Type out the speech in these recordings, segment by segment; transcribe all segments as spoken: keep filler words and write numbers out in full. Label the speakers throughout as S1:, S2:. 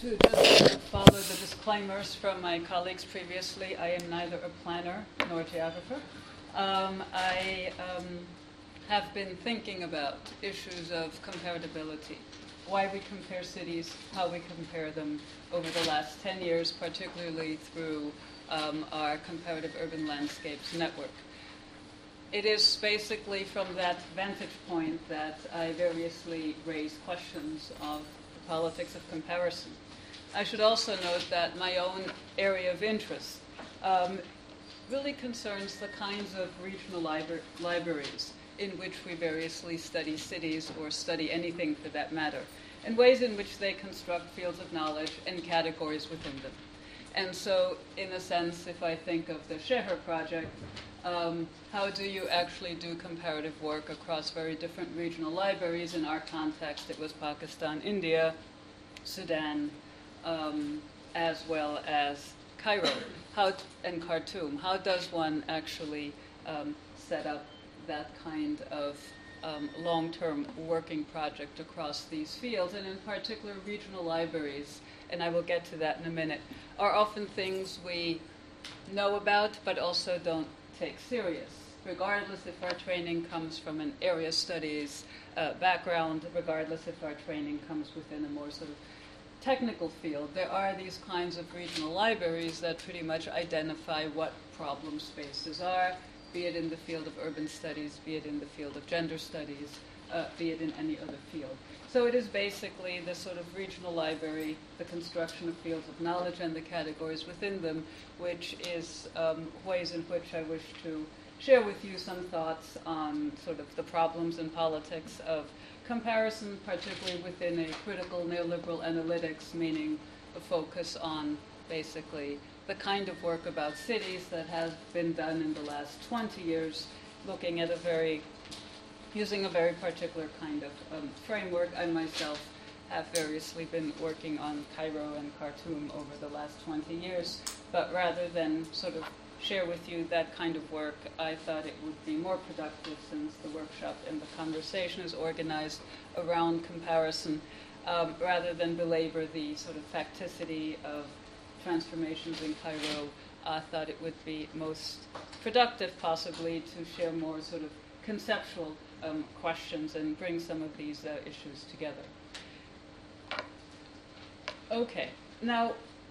S1: to just follow the disclaimers from my colleagues previously. I am neither a planner nor a geographer. Um, I um, have been thinking about issues of comparability, why we compare cities, how we compare them over the last ten years, particularly through um, our Comparative Urban Landscapes Network. It is basically from that vantage point that I variously raise questions of the politics of comparison. I should also note that my own area of interest um, really concerns the kinds of regional libra- libraries in which we variously study cities or study anything for that matter, and ways in which they construct fields of knowledge and categories within them. And so, in a sense, if I think of the Sheher project, um, how do you actually do comparative work across very different regional libraries? In our context, it was Pakistan, India, Sudan, um, as well as Cairo how t- and Khartoum. How does one actually um, set up that kind of um, long-term working project across these fields, and in particular regional libraries, and I will get to that in a minute, are often things we know about but also don't take serious, regardless if our training comes from an area studies uh, background, regardless if our training comes within a more sort of technical field. There are these kinds of regional libraries that pretty much identify what problem spaces are, be it in the field of urban studies, be it in the field of gender studies, uh, be it in any other field. So it is basically this sort of regional library, the construction of fields of knowledge and the categories within them, which is um, ways in which I wish to share with you some thoughts on sort of the problems and politics of comparison, particularly within a critical neoliberal analytics, meaning a focus on basically the kind of work about cities that has been done in the last twenty years, looking at a very, using a very particular kind of um, framework. I myself have variously been working on Cairo and Khartoum over the last twenty years, but rather than sort of share with you that kind of work, I thought it would be more productive, since the workshop and the conversation is organized around comparison, um, rather than belabor the sort of facticity of transformations in Cairo. I thought it would be most productive possibly to share more sort of conceptual um, questions and bring some of these uh, issues together. Okay, now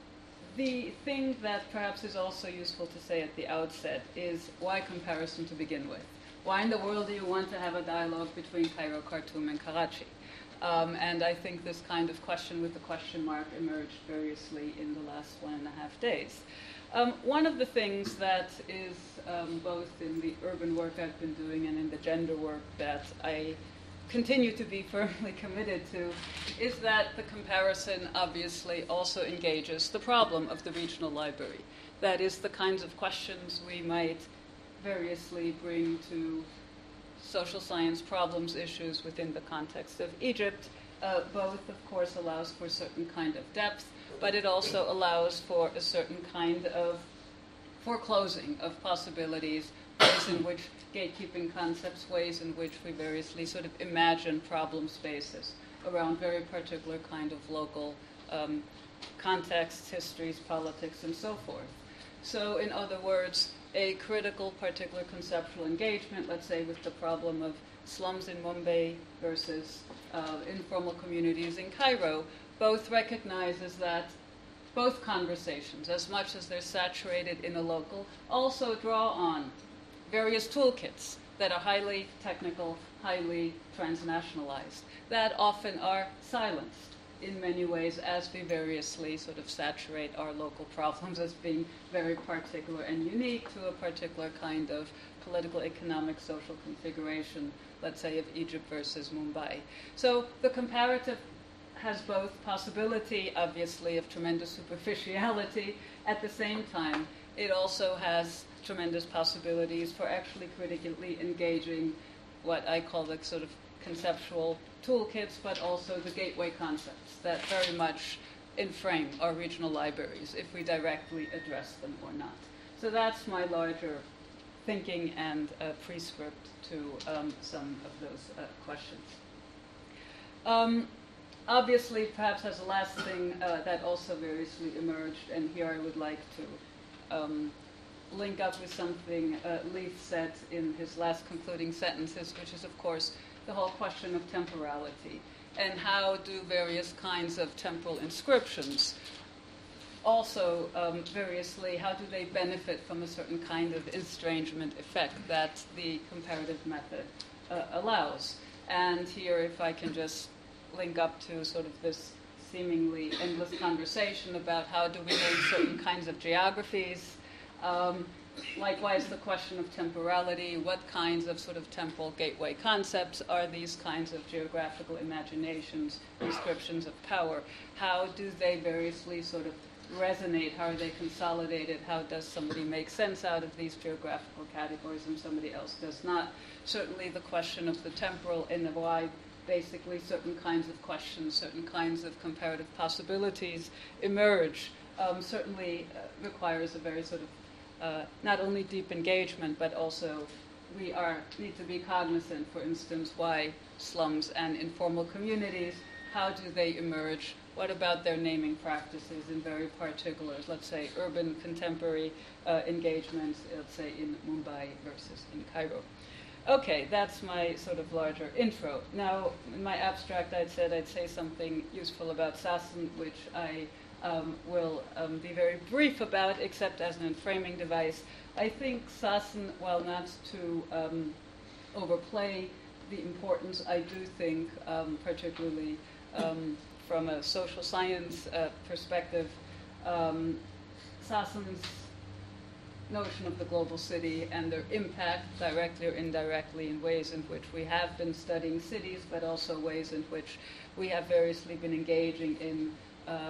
S1: the thing that perhaps is also useful to say at the outset is why comparison to begin with? Why in the world do you want to have a dialogue between Cairo, Khartoum, and Karachi? Um, and I think this kind of question with the question mark emerged variously in the last one and a half days. Um, one of the things that is um, both in the urban work I've been doing and in the gender work that I continue to be firmly committed to is that the comparison obviously also engages the problem of the regional library. That is, the kinds of questions we might variously bring to social science problems, issues within the context of Egypt. Uh, both, of course, allows for a certain kind of depth, but it also allows for a certain kind of foreclosing of possibilities, ways in which gatekeeping concepts, ways in which we variously sort of imagine problem spaces around very particular kind of local um, contexts, histories, politics, and so forth. So, in other words, a critical particular conceptual engagement, let's say with the problem of slums in Mumbai versus uh, informal communities in Cairo, both recognizes that both conversations, as much as they're saturated in a local, also draw on various toolkits that are highly technical, highly transnationalized, that often are silenced in many ways as we variously sort of saturate our local problems as being very particular and unique to a particular kind of political, economic, social configuration, let's say of Egypt versus Mumbai. So the comparative has both possibility, obviously, of tremendous superficiality. At the same time, it also has tremendous possibilities for actually critically engaging what I call the sort of conceptual toolkits, but also the gateway concepts that very much inframe our regional libraries, if we directly address them or not. So that's my larger thinking and uh, prescript to um, some of those uh, questions. Um, obviously, perhaps as a last thing, uh, that also variously emerged, and here I would like to um, link up with something uh, Leith said in his last concluding sentences, which is, of course, the whole question of temporality, and how do various kinds of temporal inscriptions also, um, variously, how do they benefit from a certain kind of estrangement effect that the comparative method uh, allows? And here, if I can just link up to sort of this seemingly endless conversation about how do we name certain kinds of geographies. Um, likewise, the question of temporality, what kinds of sort of temporal gateway concepts are these kinds of geographical imaginations, descriptions of power? How do they variously sort of resonate? How are they consolidated? How does somebody make sense out of these geographical categories and somebody else does not? Certainly the question of the temporal and why basically certain kinds of questions, certain kinds of comparative possibilities emerge, um, certainly uh, requires a very sort of uh, not only deep engagement, but also we are need to be cognizant, for instance, why slums and informal communities, how do they emerge? What about their naming practices in very particulars, let's say urban contemporary uh, engagements, let's say in Mumbai versus in Cairo? Okay, that's my sort of larger intro. Now, in my abstract, I'd said I'd say something useful about Sassen, which I um, will um, be very brief about, except as an framing device. I think Sassen, while not to um, overplay the importance, I do think, um, particularly um, from a social science uh, perspective, um, Sassen's notion of the global city and their impact, directly or indirectly, in ways in which we have been studying cities, but also ways in which we have variously been engaging in uh,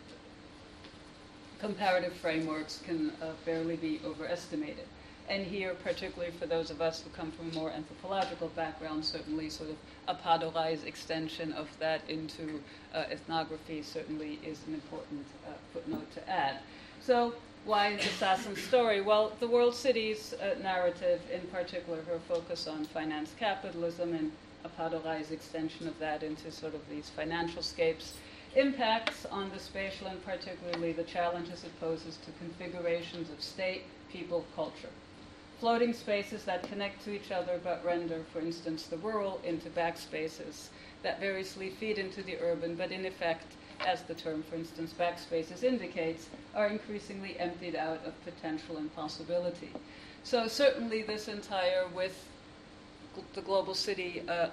S1: comparative frameworks, can uh, barely be overestimated. And here, particularly for those of us who come from a more anthropological background, certainly sort of a Padorais extension of that into uh, ethnography certainly is an important uh, footnote to add. So why the Sassen story? Well, the World Cities uh, narrative, in particular, her focus on finance capitalism and a Padorais extension of that into sort of these financial scapes, impacts on the spatial and particularly the challenges it poses to configurations of state, people, culture. Floating spaces that connect to each other but render, for instance, the rural into backspaces that variously feed into the urban, but in effect, as the term, for instance, backspaces indicates, are increasingly emptied out of potential and possibility. So certainly this entire, with the global city uh,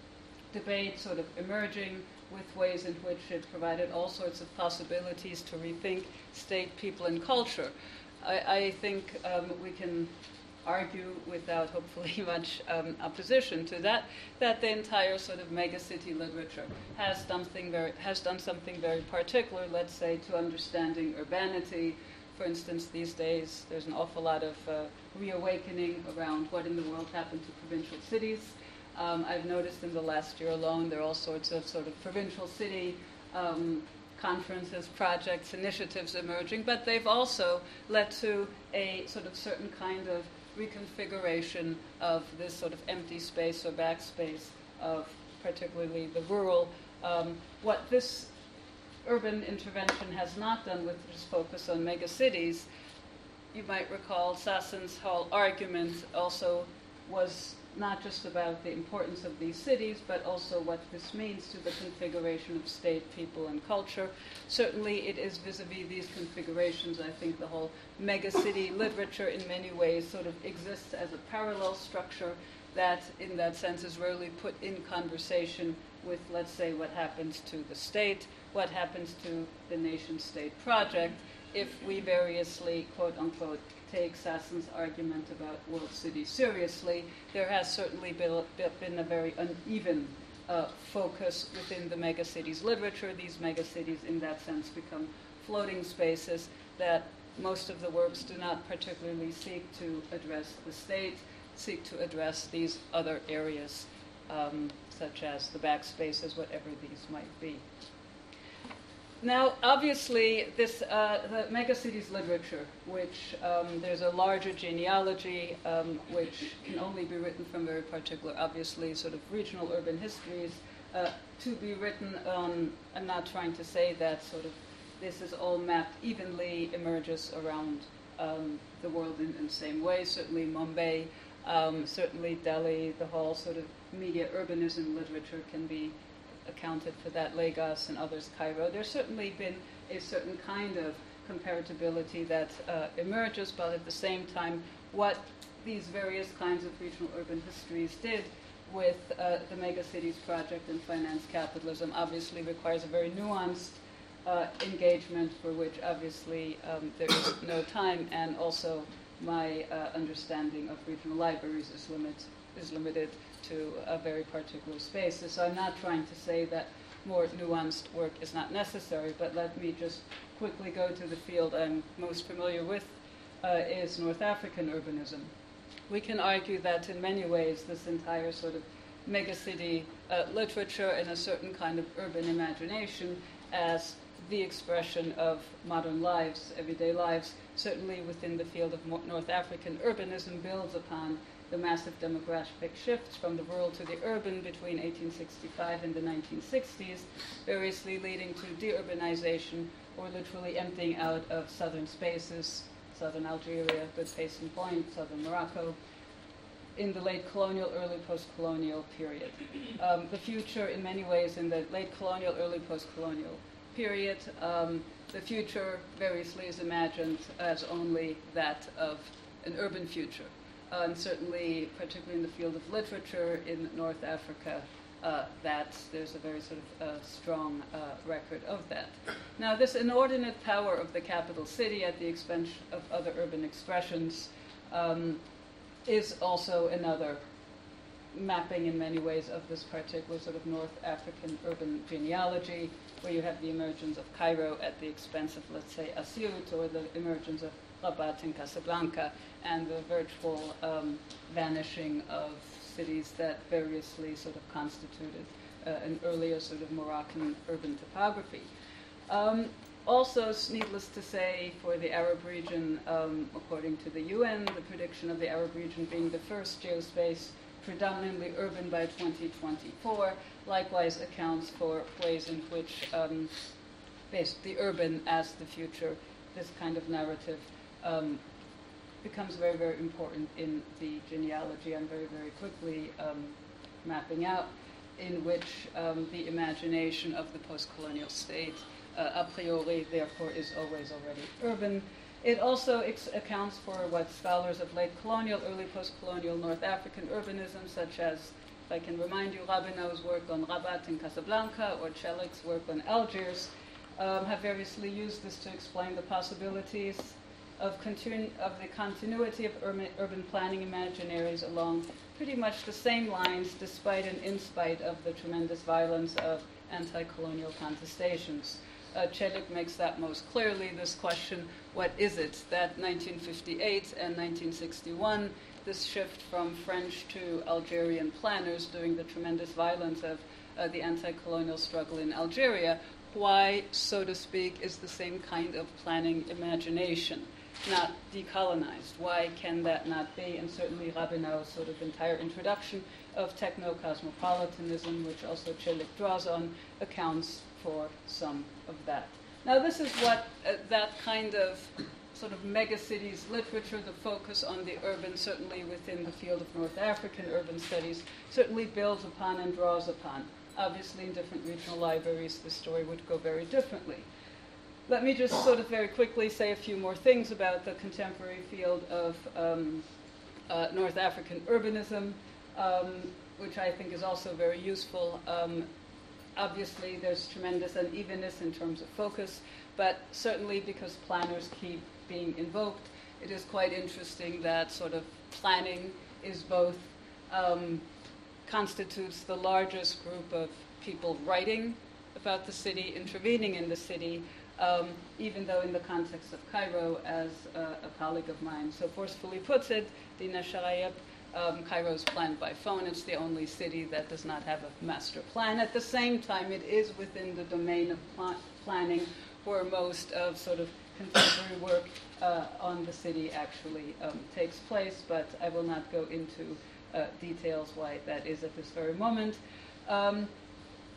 S1: debate sort of emerging, with ways in which it provided all sorts of possibilities to rethink state, people, and culture. I, I think um, we can argue without hopefully much um, opposition to that, that the entire sort of megacity literature has something very, has done something very particular, let's say, to understanding urbanity. For instance, these days there's an awful lot of uh, reawakening around what in the world happened to provincial cities. Um, I've noticed in the last year alone there are all sorts of sort of provincial city um, conferences, projects, initiatives emerging, but they've also led to a sort of certain kind of reconfiguration of this sort of empty space or backspace of particularly the rural. Um, what this urban intervention has not done with its focus on megacities, you might recall Sassen's whole argument also was not just about the importance of these cities, but also what this means to the configuration of state, people, and culture. Certainly it is vis-a-vis these configurations, I think the whole megacity literature in many ways sort of exists as a parallel structure that, in that sense, is rarely put in conversation with, let's say, what happens to the state, what happens to the nation-state project, if we variously, quote-unquote, take Sassen's argument about world cities seriously. There has certainly been, been a very uneven uh, focus within the megacities literature. These megacities, in that sense, become floating spaces that most of the works do not particularly seek to address the state, seek to address these other areas, um, such as the backspaces, whatever these might be. Now, obviously, this uh, the megacities literature, which um, there's a larger genealogy, um, which can only be written from very particular, obviously, sort of regional urban histories, uh, to be written on. I'm not trying to say that sort of this is all mapped evenly, emerges around um, the world in, in the same way. Certainly Mumbai, um, certainly Delhi, the whole sort of media urbanism literature can be accounted for that, Lagos and others, Cairo. There's certainly been a certain kind of comparability that uh, emerges, but at the same time, what these various kinds of regional urban histories did with uh, the Megacities Project and finance capitalism obviously requires a very nuanced uh, engagement, for which obviously um, there is no time, and also my uh, understanding of regional libraries is, limit, is limited to a very particular spaces. So I'm not trying to say that more nuanced work is not necessary, but let me just quickly go to the field I'm most familiar with, uh, is North African urbanism. We can argue that in many ways this entire sort of megacity uh, literature and a certain kind of urban imagination as the expression of modern lives, everyday lives, certainly within the field of North African urbanism, builds upon the massive demographic shifts from the rural to the urban between eighteen sixty-five and the nineteen sixties, variously leading to deurbanization or literally emptying out of southern spaces, southern Algeria, good case in point, southern Morocco, in the late colonial, early post-colonial period. Um, the future, in many ways, in the late colonial, early post-colonial period, um, the future variously is imagined as only that of an urban future. Uh, and certainly, particularly in the field of literature in North Africa, uh, that there's a very sort of uh, strong uh, record of that. Now, this inordinate power of the capital city at the expense of other urban expressions um, is also another mapping in many ways of this particular sort of North African urban genealogy, where you have the emergence of Cairo at the expense of, let's say, Asyut, or the emergence of Rabat and Casablanca, and the virtual um, vanishing of cities that variously sort of constituted uh, an earlier sort of Moroccan urban topography. Um, also, needless to say, for the Arab region, um, according to the U N, the prediction of the Arab region being the first geospace predominantly urban by twenty twenty-four, likewise accounts for ways in which um, the urban as the future, this kind of narrative, um, becomes very, very important in the genealogy I'm very, very quickly um, mapping out, in which um, the imagination of the post-colonial state uh, a priori, therefore, is always already urban. It also ex- accounts for what scholars of late colonial, early post-colonial North African urbanism, such as, if I can remind you, Rabineau's work on Rabat and Casablanca, or Chelik's work on Algiers, um, have variously used this to explain the possibilities of, continu- of the continuity of urban, urban planning imaginaries along pretty much the same lines, despite and in spite of the tremendous violence of anti-colonial contestations. Uh, Celik makes that most clearly, this question, what is it that nineteen fifty-eight and nineteen sixty-one, this shift from French to Algerian planners during the tremendous violence of uh, the anti-colonial struggle in Algeria, why, so to speak, is the same kind of planning imagination not decolonized? Why can that not be? And certainly Rabineau's sort of entire introduction of techno-cosmopolitanism, which also Celik draws on, accounts for some of that. Now, this is what uh, that kind of sort of megacities literature, the focus on the urban, certainly within the field of North African urban studies, certainly builds upon and draws upon. Obviously, in different regional libraries, the story would go very differently. Let me just sort of very quickly say a few more things about the contemporary field of um, uh, North African urbanism, um, which I think is also very useful. Um, obviously, there's tremendous unevenness in terms of focus, but certainly because planners keep being invoked, it is quite interesting that sort of planning is both, um, constitutes the largest group of people writing about the city, intervening in the city, Um, even though in the context of Cairo, as uh, a colleague of mine so forcefully puts it, Dina Sharayeb, um, Cairo is planned by phone. It's the only city that does not have a master plan. At the same time, it is within the domain of pl- planning where most of sort of contemporary work uh, on the city actually um, takes place, but I will not go into uh, details why that is at this very moment. Um,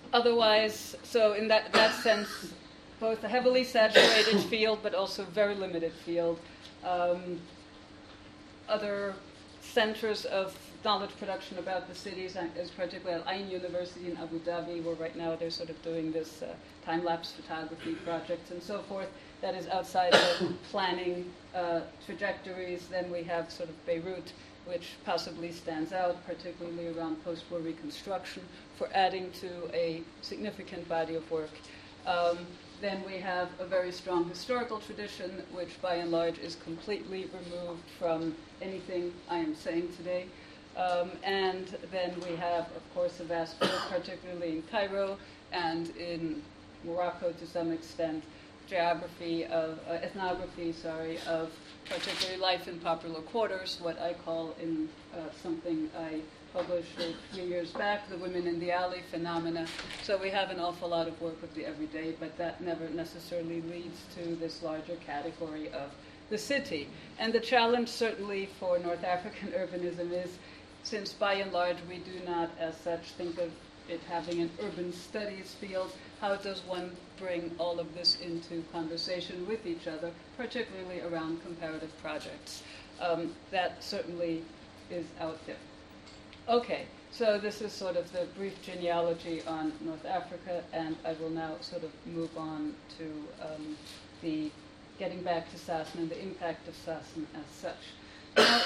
S1: otherwise, so in that, that sense, both a heavily saturated field, but also very limited field. Um, other centers of knowledge production about the cities is particularly Al Ain University in Abu Dhabi, where right now they're sort of doing this uh, time-lapse photography projects and so forth. That is outside of planning uh, trajectories. Then we have sort of Beirut, which possibly stands out, particularly around post-war reconstruction, for adding to a significant body of work. Um, then we have a very strong historical tradition, which by and large is completely removed from anything I am saying today. Um, and then we have, of course, a vast field, particularly in Cairo and in Morocco to some extent, geography of, uh, ethnography, sorry, of particularly life in popular quarters, what I call in uh, something I published a few years back, the women in the alley phenomena. So we have an awful lot of work with the everyday, but that never necessarily leads to this larger category of the city. And the challenge certainly for North African urbanism is, since by and large we do not as such think of it having an urban studies field, how does one bring all of this into conversation with each other, particularly around comparative projects? Um, that certainly is out there. Okay, so this is sort of the brief genealogy on North Africa, and I will now sort of move on to um, the getting back to Sassen and the impact of Sassen as such. Now,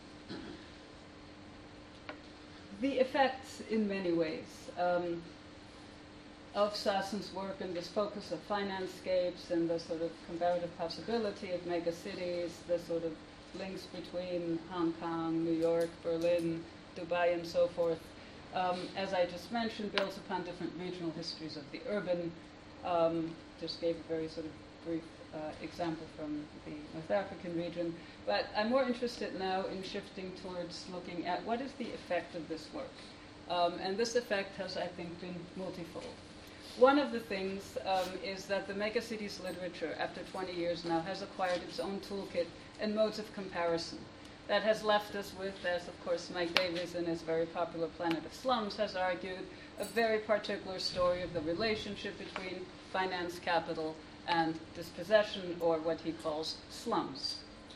S1: the effects, in many ways, um, of Sassen's work and this focus of finandscapes and the sort of comparative possibility of megacities, the sort of links between Hong Kong, New York, Berlin, Dubai, and so forth, um, as I just mentioned, builds upon different regional histories of the urban. Um, just gave a very sort of brief uh, example from the North African region. But I'm more interested now in shifting towards looking at what is the effect of this work. Um, and this effect has, I think, been multifold. One of the things um, is that the megacities literature, after twenty years now, has acquired its own toolkit and modes of comparison. That has left us with, as of course Mike Davies in his very popular Planet of Slums has argued, a very particular story of the relationship between finance, capital, and dispossession, or what he calls slums,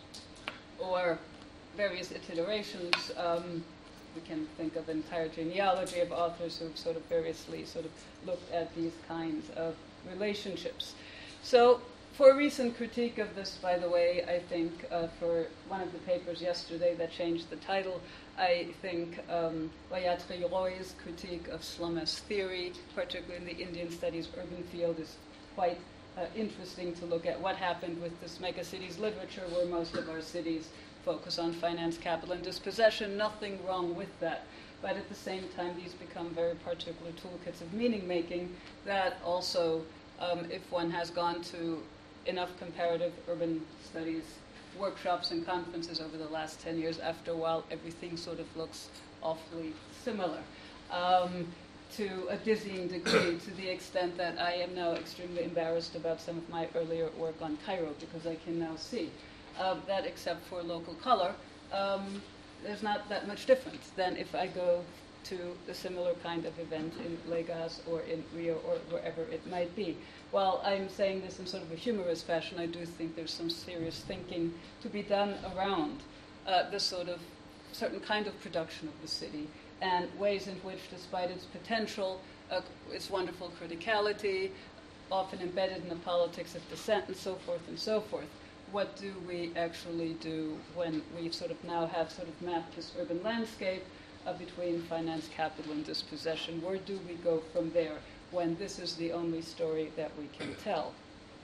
S1: or various iterations. Um, we can think of an entire genealogy of authors who've sort of variously sort of looked at these kinds of relationships. So for a recent critique of this, by the way, I think uh, for one of the papers yesterday that changed the title, I think um, Gayatri Roy's critique of slum as theory, particularly in the Indian studies urban field, is quite uh, interesting to look at what happened with this megacities literature, where most of our cities focus on finance, capital, and dispossession. Nothing wrong with that. But at the same time, these become very particular toolkits of meaning making that also, um, if one has gone to enough comparative urban studies workshops and conferences over the last ten years, after a while, everything sort of looks awfully similar. Um, to a dizzying degree, to the extent that I am now extremely embarrassed about some of my earlier work on Cairo, because I can now see uh, that except for local color, um, there's not that much difference than if I go to a similar kind of event in Lagos or in Rio or wherever it might be. While I'm saying this in sort of a humorous fashion, I do think there's some serious thinking to be done around uh, this sort of certain kind of production of the city, and ways in which, despite its potential, uh, its wonderful criticality, often embedded in the politics of dissent and so forth and so forth, what do we actually do when we sort of now have sort of mapped this urban landscape uh, between finance, capital, and dispossession? Where do we go from there when this is the only story that we can tell?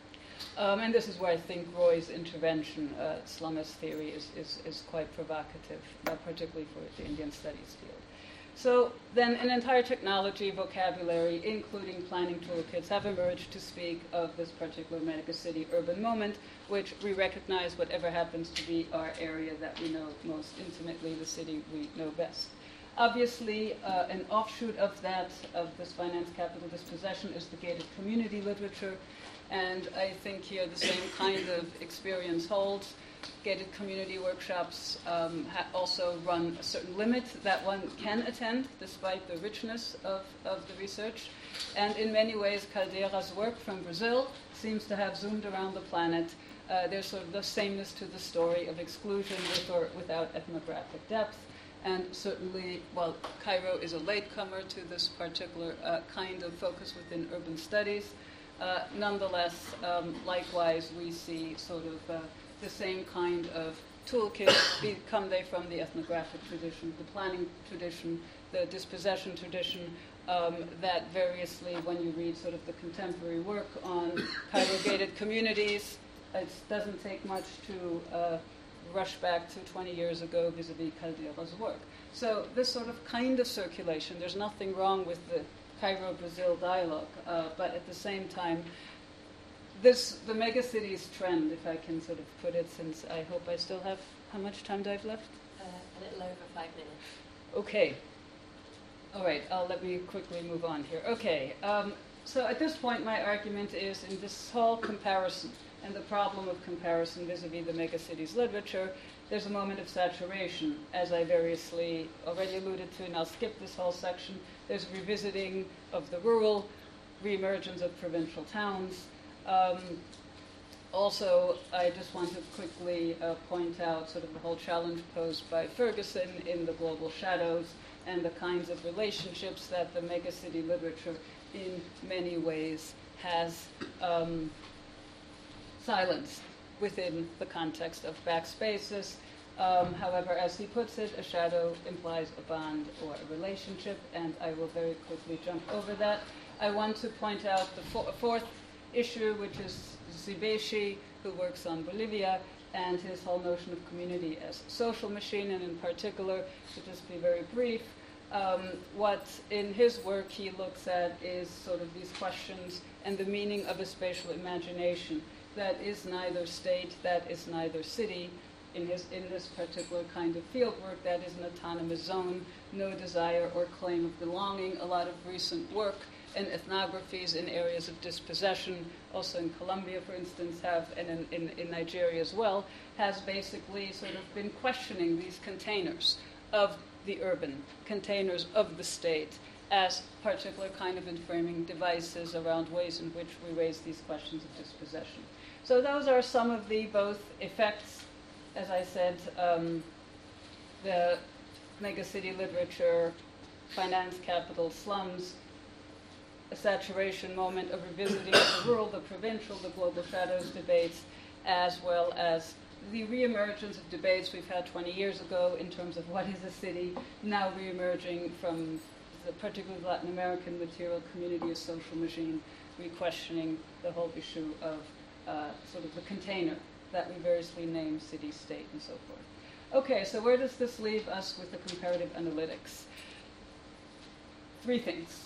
S1: Um, and this is where I think Roy's intervention, uh, slum as theory, is, is, is quite provocative, uh, particularly for the Indian studies field. So then an entire technology, vocabulary, including planning toolkits, have emerged to speak of this particular megacity urban moment, which we recognize whatever happens to be our area that we know most intimately, the city we know best. Obviously, uh, an offshoot of that, of this finance capital dispossession, is the gated community literature. And I think here the same kind of experience holds. gated community workshops um, ha- also run a certain limit that one can attend, despite the richness of, of the research. And in many ways, Caldeira's work from Brazil seems to have zoomed around the planet. Uh, there's sort of the sameness to the story of exclusion with or without ethnographic depth. And certainly, while Cairo is a latecomer to this particular uh, kind of focus within urban studies, uh, nonetheless, um, likewise, we see sort of uh, the same kind of toolkit, be, come they from the ethnographic tradition, the planning tradition, the dispossession tradition, um, that variously, when you read sort of the contemporary work on Cairo gated communities, it doesn't take much to uh, rush back to twenty years ago vis-a-vis Caldeira's work. So this sort of kind of circulation, there's nothing wrong with the Cairo-Brazil dialogue, uh, but at the same time, this the megacities trend, if I can sort of put it, since I hope I still have, how much time do I have left?
S2: Uh, a little over five minutes.
S1: Okay. All right, uh, let me quickly move on here. Okay, um, so at this point, my argument is in this whole comparison and the problem of comparison vis-a-vis the megacities literature, there's a moment of saturation, as I variously already alluded to, and I'll skip this whole section. There's revisiting of the rural, reemergence of provincial towns. Um, also, I just want to quickly uh, point out sort of the whole challenge posed by Ferguson in The Global Shadows and the kinds of relationships that the megacity literature in many ways has um, silenced within the context of backspaces. Um, however, as he puts it, a shadow implies a bond or a relationship, and I will very quickly jump over that. I want to point out the fo- fourth issue, which is Zibeshi, who works on Bolivia, and his whole notion of community as social machine, and in particular, to just be very brief, um, what in his work he looks at is sort of these questions and the meaning of a spatial imagination that is neither state, that is neither city. In his in this particular kind of fieldwork, that is an autonomous zone, no desire or claim of belonging. A lot of recent work and ethnographies in areas of dispossession, also in Colombia, for instance, have, and in, in, in Nigeria as well, has basically sort of been questioning these containers of the urban, containers of the state, as particular kind of inframing devices around ways in which we raise these questions of dispossession. So those are some of the both effects, as I said, um, the megacity literature, finance, capital, slums, a saturation moment of revisiting the rural, the provincial, the global shadows debates, as well as the reemergence of debates we've had twenty years ago in terms of what is a city, now reemerging from the particularly Latin American material community as social machine, re-questioning the whole issue of uh, sort of the container that we variously name city, state, and so forth. Okay, so where does this leave us with the comparative analytics? Three things.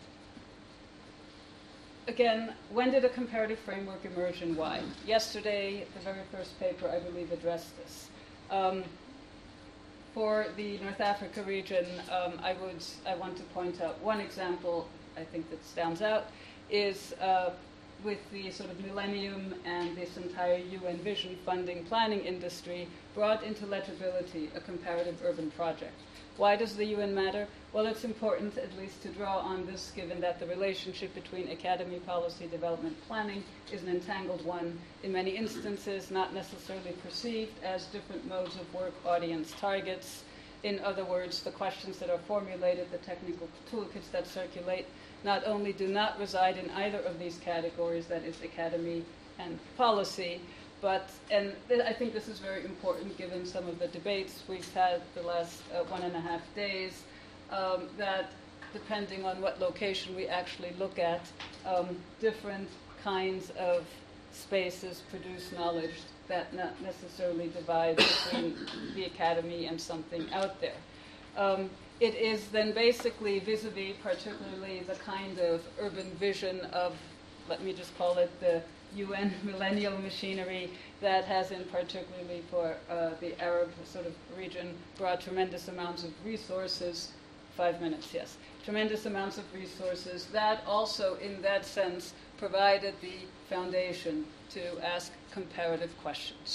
S1: Again, when did a comparative framework emerge and why? Yesterday, the very first paper, I believe, addressed this. Um, for the North Africa region, um, I would I want to point out one example I think that stands out is uh, with the sort of millennium and this entire U N Vision funding planning industry brought into legibility a comparative urban project. Why does the U N matter? Well, it's important at least to draw on this, given that the relationship between academy policy development planning is an entangled one, in many instances not necessarily perceived as different modes of work, audience, targets. In other words, the questions that are formulated, the technical toolkits that circulate, not only do not reside in either of these categories, that is academy and policy, but, and th- I think this is very important given some of the debates we've had the last uh, one and a half days, um, that depending on what location we actually look at, um, different kinds of spaces produce knowledge that not necessarily divide between the academy and something out there. Um, it is then basically vis-a-vis particularly the kind of urban vision of, let me just call it the U N millennial machinery that has in particularly for uh, the Arab sort of region brought tremendous amounts of resources, five minutes, yes, tremendous amounts of resources that also in that sense provided the foundation to ask comparative questions.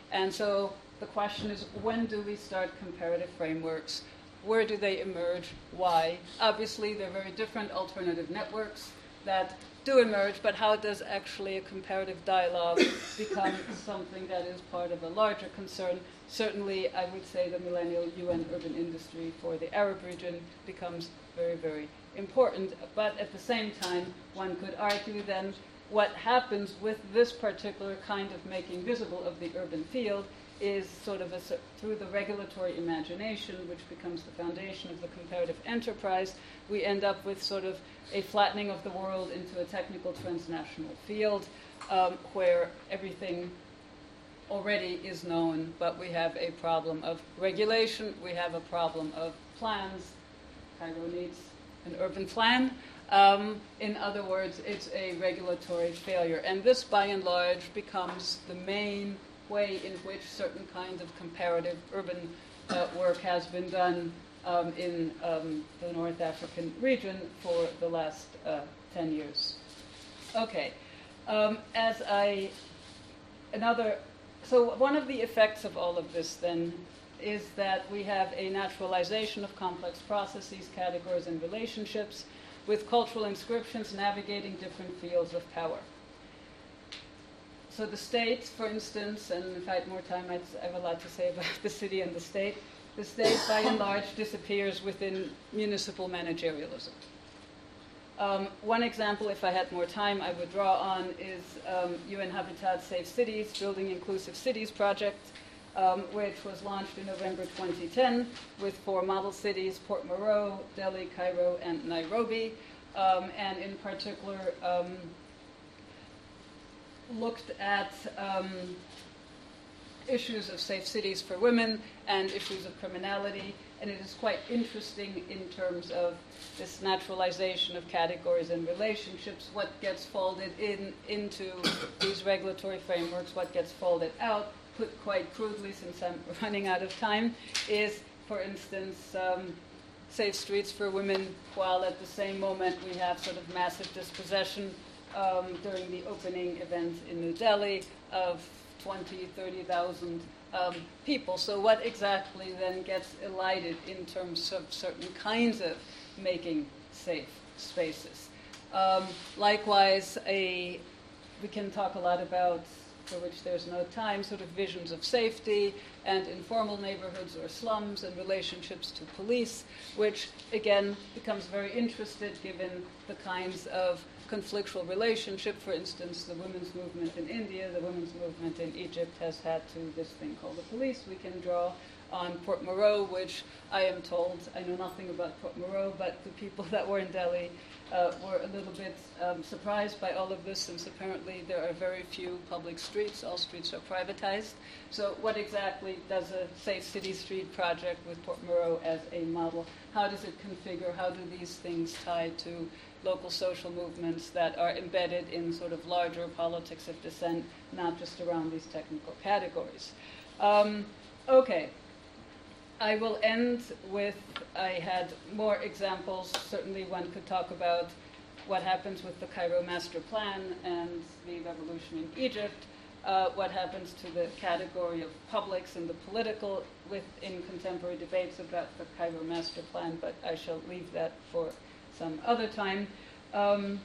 S1: And so the question is, when do we start comparative frameworks? Where do they emerge? Why? Obviously, they're very different alternative networks that do emerge, but how does actually a comparative dialogue become something that is part of a larger concern? Certainly, I would say the millennial U N urban industry for the Arab region becomes very, very important. But at the same time, one could argue then what happens with this particular kind of making visible of the urban field is sort of a, through the regulatory imagination, which becomes the foundation of the comparative enterprise, we end up with sort of a flattening of the world into a technical transnational field um, where everything already is known, but we have a problem of regulation, we have a problem of plans. Cairo needs an urban plan. Um, in other words, it's a regulatory failure. And this, by and large, becomes the main way in which certain kinds of comparative urban uh, work has been done um, in um, the North African region for the last uh, ten years. Okay. Um, as I, another, so one of the effects of all of this then is that we have a naturalization of complex processes, categories, and relationships with cultural inscriptions navigating different fields of power. So the state, for instance, and if I had more time, I'd have a lot to say about the city and the state. The state, by and large, disappears within municipal managerialism. Um, one example, if I had more time, I would draw on is um, U N Habitat Safe Cities, Building Inclusive Cities project, um, which was launched in November twenty ten with four model cities, Port Moreau, Delhi, Cairo, and Nairobi, um, and in particular um, looked at um, issues of safe cities for women and issues of criminality. And it is quite interesting in terms of this naturalization of categories and relationships, what gets folded in into these regulatory frameworks, what gets folded out. Put quite crudely, since I'm running out of time, is, for instance, um, safe streets for women, while at the same moment we have sort of massive dispossession um, during the opening event in New Delhi of twenty, thirty thousand um, people. So what exactly then gets elided in terms of certain kinds of making safe spaces? Um, likewise, a, we can talk a lot about, for which there's no time, sort of visions of safety and informal neighborhoods or slums and relationships to police, which again becomes very interested given the kinds of conflictual relationship. For instance, the women's movement in India, the women's movement in Egypt has had to this thing called the police. We can draw on Port Moreau, which I am told, I know nothing about Port Moreau, but the people that were in Delhi uh, were a little bit um, surprised by all of this, since apparently there are very few public streets. All streets are privatized. So what exactly does a Safe City Street project with Port Moreau as a model, how does it configure, how do these things tie to local social movements that are embedded in sort of larger politics of dissent, not just around these technical categories? Um, okay. I will end with, I had more examples. Certainly one could talk about what happens with the Cairo Master Plan and the revolution in Egypt, uh, what happens to the category of publics and the political within contemporary debates about the Cairo Master Plan, but I shall leave that for some other time. Um,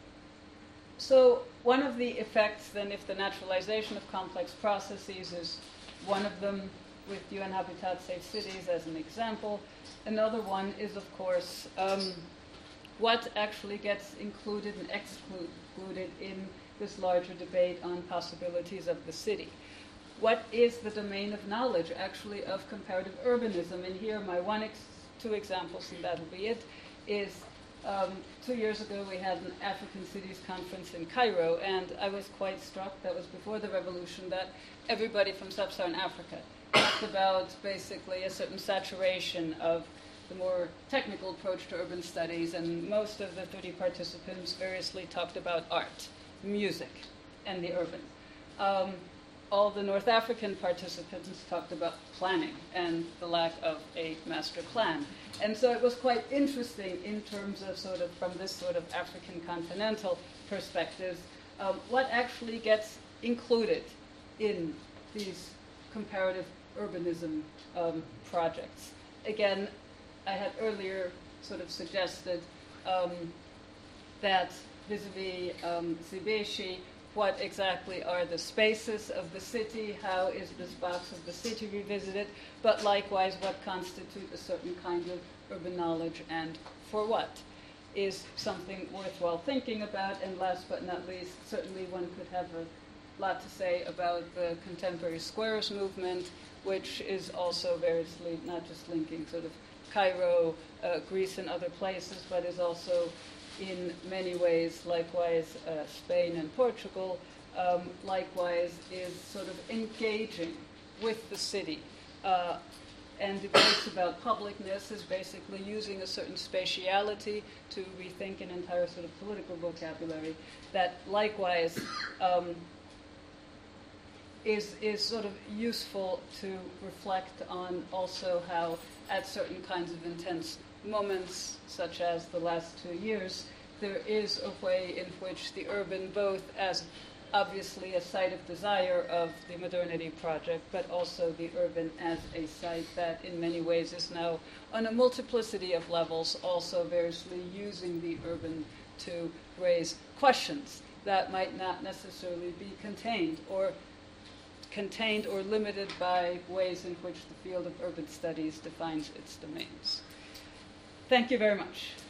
S1: so one of the effects then, if the naturalization of complex processes is one of them, with U N Habitat Safe Cities as an example. Another one is, of course, um, what actually gets included and excluded in this larger debate on possibilities of the city. What is the domain of knowledge, actually, of comparative urbanism? And here, my one, ex two examples, and that'll be it, is um, two years ago we had an African Cities Conference in Cairo, and I was quite struck, that was before the revolution, that everybody from sub-Saharan Africa talked about basically a certain saturation of the more technical approach to urban studies, and most of the thirty participants variously talked about art, music, and the urban. Um, all the North African participants talked about planning and the lack of a master plan. And so it was quite interesting in terms of sort of, from this sort of African continental perspective, um, what actually gets included in these comparative urbanism um, projects. Again, I had earlier sort of suggested um, that vis-a-vis um, Zibeshi, what exactly are the spaces of the city, how is this box of the city revisited, but likewise what constitutes a certain kind of urban knowledge and for what is something worthwhile thinking about. And last but not least, certainly one could have a lot to say about the contemporary squares movement, which is also variously not just linking sort of Cairo, uh, Greece, and other places, but is also in many ways, likewise, uh, Spain and Portugal, um, likewise is sort of engaging with the city. Uh, and debates about publicness is basically using a certain spatiality to rethink an entire sort of political vocabulary that likewise um, is, is sort of useful to reflect on also how at certain kinds of intense moments, such as the last two years, there is a way in which the urban, both as obviously a site of desire of the modernity project, but also the urban as a site that in many ways is now on a multiplicity of levels also variously using the urban to raise questions that might not necessarily be contained or contained or limited by ways in which the field of urban studies defines its domains. Thank you very much.